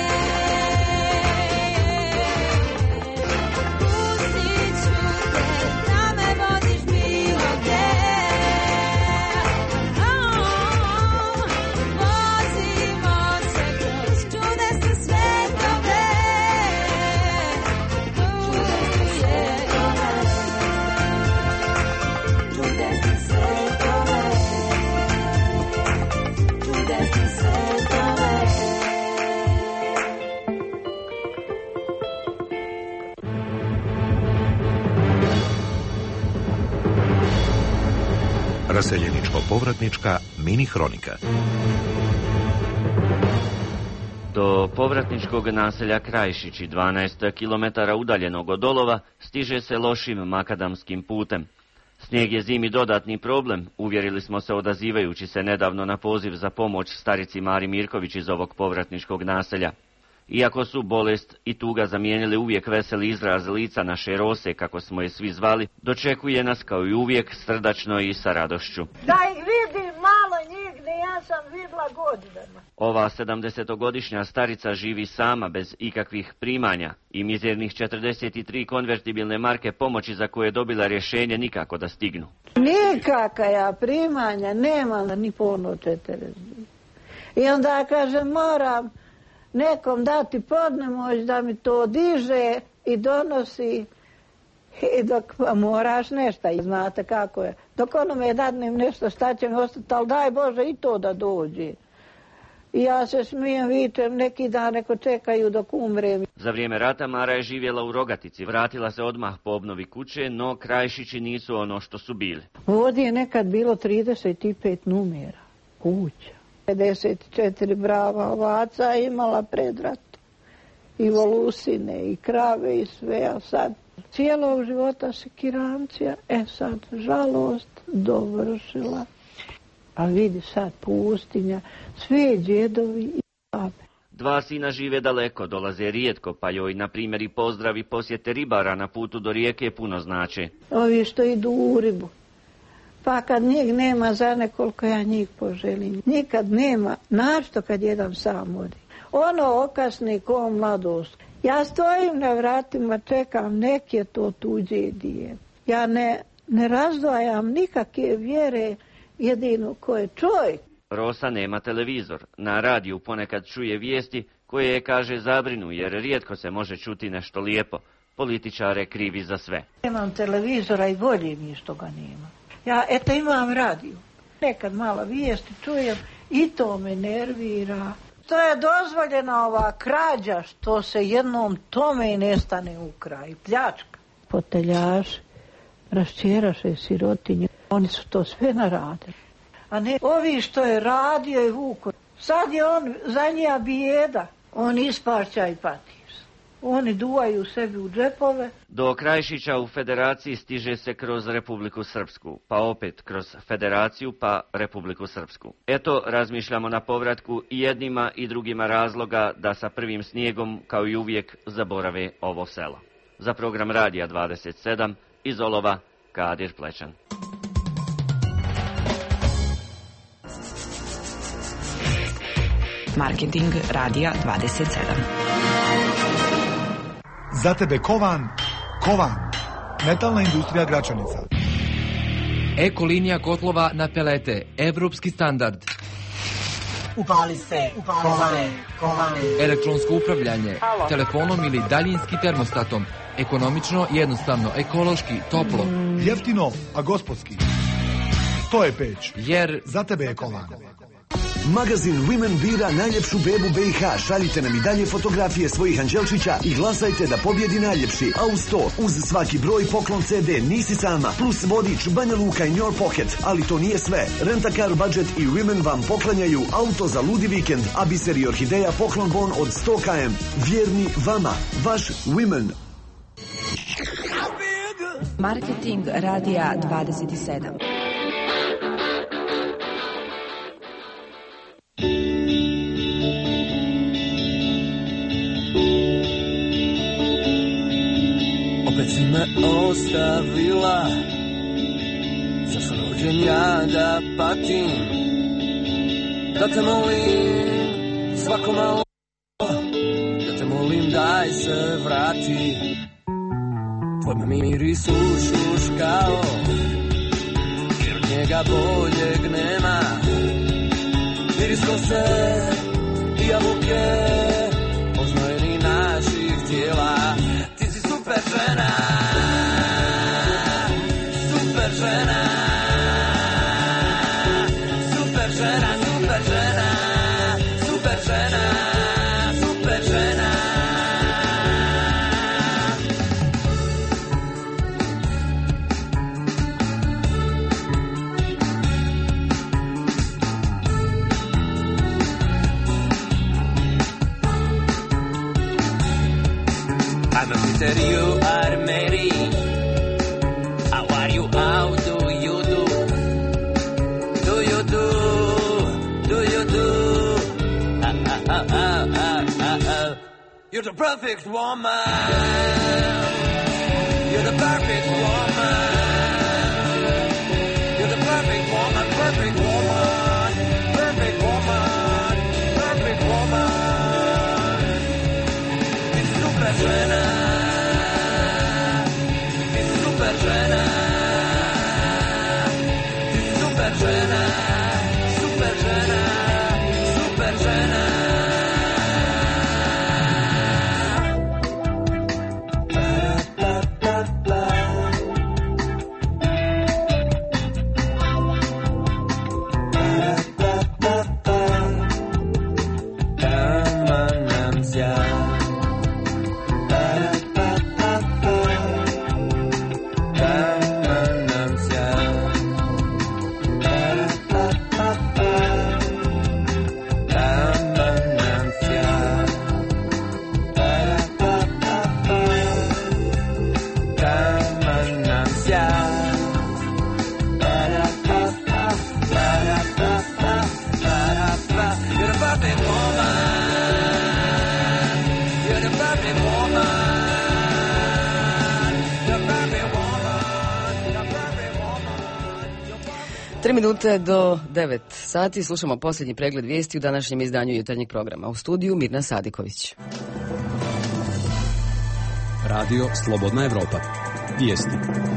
Pustit ću te da me vodiš bilo gde. Vozimo se kroz čudesne svetove. Čudesne svetove. Čudesne svetove. Raseljeničko-povratnička mini hronika. Do povratničkog naselja Krajšići, dvanaest kilometara udaljenog od Dolova, stiže se lošim makadamskim putem. Snijeg je zimi dodatni problem, uvjerili smo se odazivajući se nedavno na poziv za pomoć starici Mari Mirković iz ovog povratničkog naselja. Iako su bolest i tuga zamijenili uvijek veseli izraz lica naše Rose, kako smo je svi zvali, dočekuje nas kao i uvijek srdačno i sa radošću. Da ih vidim malo njih, ne ja sam vidla godinama. Ova sedamdesetogodišnja starica živi sama bez ikakvih primanja i mizernih četrdeset tri konvertibilne marke pomoći za koje je dobila rješenje nikako da stignu. Nikakaja primanja nema ni pono četrdeset. I onda kažem moram nekom dati podnemoć da mi to diže i donosi i dok pa moraš nešto i znate kako je. Dok onome dadnem nešto šta će mi ostati, ali daj Bože i to da dođe. I ja se smijem, vičem, neki dan neko čekaju dok umrem. Za vrijeme rata Mara je živjela u Rogatici, vratila se odmah po obnovi kuće, no Krajšići nisu ono što su bili. Ovdje je nekad bilo trideset pet numera kuća. pedeset četiri brava ovaca imala pred ratom. I volusine, i krave, i sve, a sad cijelog života se kirancija, e sad, žalost, dovršila. A vidi sad pustinja, sve djedovi i babe. Dva sina žive daleko, dolaze rijetko, pa joj, na primjer, i pozdravi posjete ribara na putu do rijeke puno znače. Ovi što idu u ribu. Pa kad njih nema za nekoliko, ja njih poželim. Nikad nema, našto kad jedan sam odi. Ono okasni ko mladost. Ja stojim na vratima, čekam, nek je to tuđe dijete. Ja ne, ne razdvajam nikakve vjere, jedino ko je čovjek. Rosa nema televizor. Na radiju ponekad čuje vijesti koje je, kaže, zabrinu, jer rijetko se može čuti nešto lijepo. Političare krivi za sve. Nemam televizora i bolje mi je što ga nema. Ja, eto, imam radiju. Nekad malo vijesti čujem i to me nervira. To je dozvoljena ova krađa što se jednom tome i nestane u kraj. Pljačka. Poteljaši raščeraše sirotinje. Oni su to sve naradili. A ne ovi što je radio i vuko. Sad je on za njega bijeda. On ispašća i pati. Oni duvaju sebi u džepove. Do Krajišića u federaciji stiže se kroz Republiku Srpsku, pa opet kroz federaciju, pa Republiku Srpsku. Eto, razmišljamo na povratku i jednima i drugima razloga da sa prvim snijegom, kao i uvijek, zaborave ovo selo. Za program Radija dvadeset sedam, iz Olova, Kadir Plečan. Marketing Radija dvadeset sedam. Za tebe Kovan, Kovan, metalna industrija Gračanica. Eko linija kotlova na pelete, evropski standard. Upali se, Kovane, Kovane. Elektronsko upravljanje, Halo. Telefonom ili daljinskim termostatom. Ekonomično, jednostavno, ekološki, toplo. Jeftino, a gospodski. To je peć. Jer za tebe je Kovan. Magazin Women bira najljepšu bebu B i H. Šaljite nam i dalje fotografije svojih anđelčića i glasajte da pobjedi najljepši. A uz to, uz svaki broj poklon C D Nisi sama, plus vodič Banja Luka in your pocket. Ali to nije sve. Rent-a-car budget i Women vam poklanjaju auto za ludi vikend, a Biser i Orhideja poklon bon od sto kilometara. Vjerni vama, vaš Women. Marketing Radija dvadeset sedam. Opet si me ostavila, za sam rođen ja da patim, da te molim svako malo, da te molim daj se vrati. Tvoj miris ušuškao, jer od njega boljeg nema. Miris kose i jabuke, oznojeni naših tijela. Ti si super žena, super žena, super žena, super žena, super žena, super žena. I'm a Peter, you are Mary. How are you? How do you do? Do you do? Do you do? Ah, ah, ah, ah, ah, ah, ah. You're the perfect woman. You're the perfect woman. You're the perfect woman, perfect woman, perfect woman, perfect woman. It's super žena. Super žena, ti si super žena, super žena, super žena. Pa, pa, pa, pa. Pa, pa, pa, pa. Taman nam zja. Pa, perfect woman. Tri minute do devet sati slušamo posljednji pregled vijesti u današnjem izdanju jutarnjeg programa. U studiju Mirna Sadiković. Radio Slobodna Evropa. Vijesti.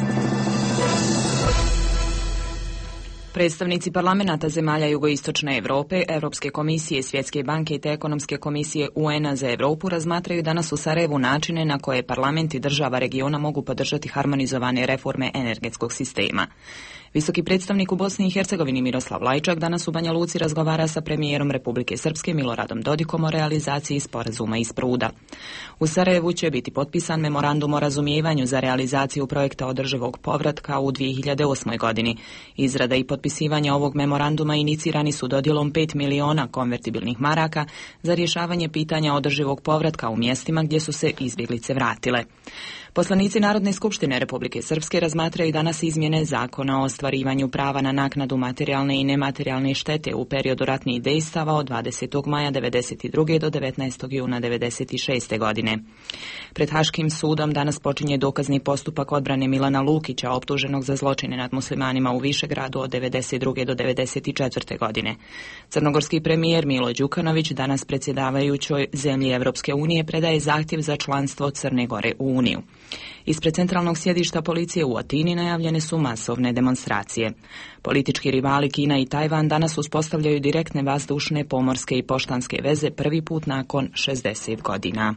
Predstavnici parlamenata zemalja jugoistočne Europe, Europske komisije, Svjetske banke te ekonomske komisije U N-a za Europu razmatraju danas u Sarajevu načine na koje parlamenti država regiona mogu podržati harmonizovane reforme energetskog sistema. Visoki predstavnik u Bosni i Hercegovini Miroslav Lajčak danas u Banja Luci razgovara sa premijerom Republike Srpske Miloradom Dodikom o realizaciji sporazuma iz Pruda. U Sarajevu će biti potpisan memorandum o razumijevanju za realizaciju projekta održivog povratka u dvije hiljade osmoj godini. Izrada i potpisivanje ovog memoranduma inicirani su dodjelom pet miliona konvertibilnih maraka za rješavanje pitanja održivog povratka u mjestima gdje su se izbjeglice vratile. Poslanici Narodne skupštine Republike Srpske razmatraju danas izmjene zakona o ostvarivanju prava na naknadu materijalne i nematerijalne štete u periodu ratnih dejstava od dvadesetog maja devedeset druge do devetnaestog juna devedeset šeste godine. Pred Haškim sudom danas počinje dokazni postupak odbrane Milana Lukića, optuženog za zločine nad muslimanima u Višegradu od devedeset druge do devedeset četvrte godine. Crnogorski premijer Milo Đukanović danas predsjedavajućoj zemlji Evropske unije predaje zahtjev za članstvo Crne Gore u Uniju. Ispred centralnog sjedišta policije u Atini najavljene su masovne demonstracije. Politički rivali Kina i Tajvan danas uspostavljaju direktne vazdušne, pomorske i poštanske veze prvi put nakon šezdeset godina.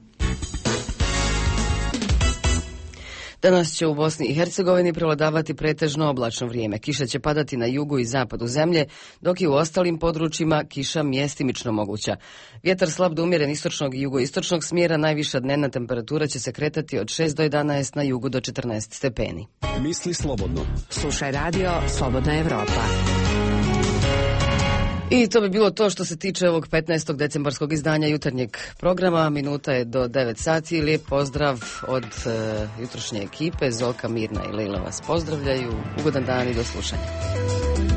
Danas će u Bosni i Hercegovini prevladavati pretežno oblačno vrijeme. Kiša će padati na jugu i zapadu zemlje, dok je u ostalim područjima kiša mjestimično moguća. Vjetar slab do umjeren istočnog i jugoistočnog smjera, najviša dnevna temperatura će se kretati od šest do jedanaest, na jugu do četrnaest stepeni. Misli slobodno. Slušaj radio Slobodna Evropa. I to bi bilo to što se tiče ovog petnaestog decembarskog izdanja jutarnjeg programa. Minuta je do devet sati. Lijep pozdrav od uh, jutrošnje ekipe. Zoka, Mirna i Lejla vas pozdravljaju. Ugodan dan i do slušanja.